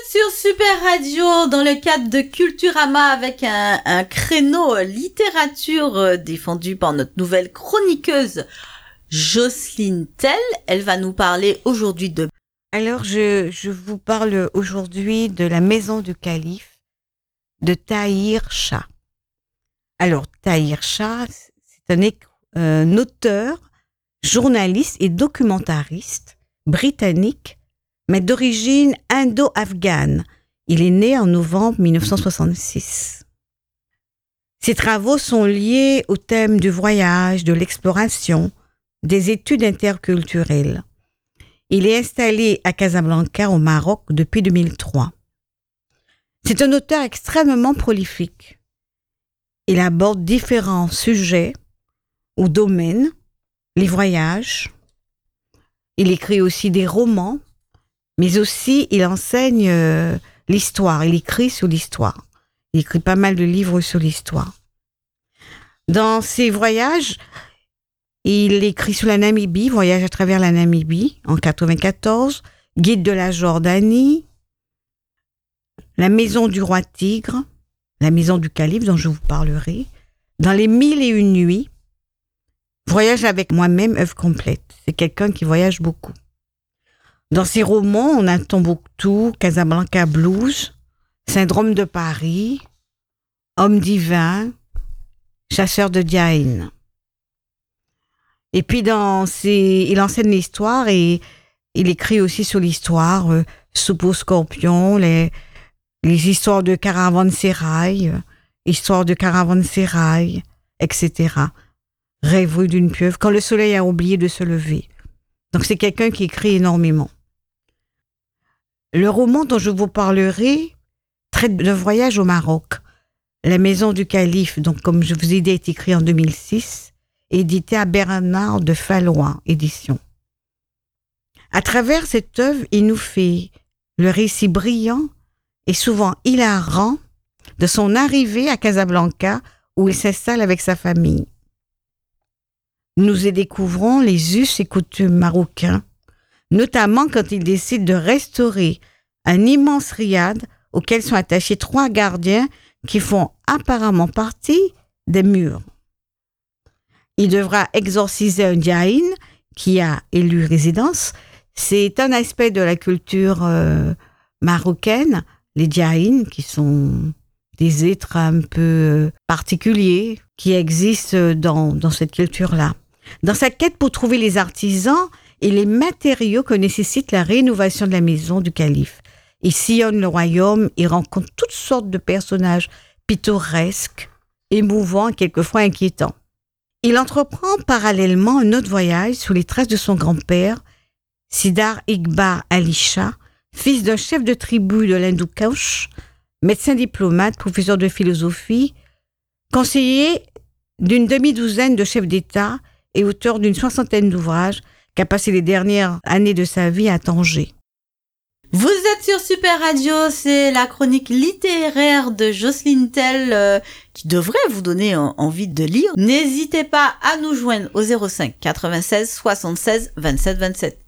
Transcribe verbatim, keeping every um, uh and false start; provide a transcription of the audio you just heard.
Sur Super Radio, dans le cadre de Culturama, avec un, un créneau littérature défendu par notre nouvelle chroniqueuse Jocelyne Tell. Elle va nous parler aujourd'hui de... Alors, je, je vous parle aujourd'hui de La Maison du Calife de Tahir Shah. Alors, Tahir Shah, c'est un, un auteur, journaliste et documentariste britannique, mais d'origine indo-afghane. Il est né en novembre dix-neuf cent soixante-six. Ses travaux sont liés au thème du voyage, de l'exploration, des études interculturelles. Il est installé à Casablanca, au Maroc, depuis deux mille trois. C'est un auteur extrêmement prolifique. Il aborde différents sujets ou domaines, les voyages. Il écrit aussi des romans, mais aussi il enseigne euh, l'histoire. Il écrit sur l'histoire. Il écrit pas mal de livres sur l'histoire. Dans ses voyages, il écrit sur la Namibie, Voyage à travers la Namibie, en quatre-vingt-quatorze, Guide de la Jordanie, La Maison du Roi Tigre, La Maison du Calife, dont je vous parlerai, Dans les Mille et Une Nuits, Voyage avec moi-même, œuvre complète. C'est quelqu'un qui voyage beaucoup. Dans ses romans, on a Tombouctou, Casablanca Blues, Syndrome de Paris, Homme divin, Chasseur de Diaïn. Et puis, dans ses... il enseigne l'histoire et il écrit aussi sur l'histoire, euh, Soupe aux scorpions, les, les histoires de caravansérail, euh, histoire de caravansérail, et cetera. Rêverie d'une pieuvre, Quand le soleil a oublié de se lever. Donc, c'est quelqu'un qui écrit énormément. Le roman dont je vous parlerai traite d'un voyage au Maroc. La Maison du Calife, donc, comme je vous ai dit, est écrit en deux mille six, édité à Bernard de Fallois, édition. À travers cette œuvre, il nous fait le récit brillant et souvent hilarant de son arrivée à Casablanca, où il s'installe avec sa famille. Nous y découvrons les us et coutumes marocains, notamment quand il décide de restaurer un immense riad auquel sont attachés trois gardiens qui font apparemment partie des murs. Il devra exorciser un djaïn qui a élu résidence. C'est un aspect de la culture euh, marocaine, les djaïns, qui sont des êtres un peu particuliers qui existent dans, dans cette culture-là. Dans sa quête pour trouver les artisans et les matériaux que nécessite la rénovation de la maison du calife, il sillonne le royaume et rencontre toutes sortes de personnages pittoresques, émouvants et quelquefois inquiétants. Il entreprend parallèlement un autre voyage sous les traces de son grand-père, Sidar Iqbar Ali Shah, fils d'un chef de tribu de l'Hindou Kouch, médecin diplomate, professeur de philosophie, conseiller d'une demi-douzaine de chefs d'État et auteur d'une soixantaine d'ouvrages qu'a passé les dernières années de sa vie à Tanger. Vous êtes sur Super Radio, c'est la chronique littéraire de Jocelyne Tell euh, qui devrait vous donner euh, envie de lire. N'hésitez pas à nous joindre au zéro cinq quatre-vingt-seize soixante-seize vingt-sept vingt-sept.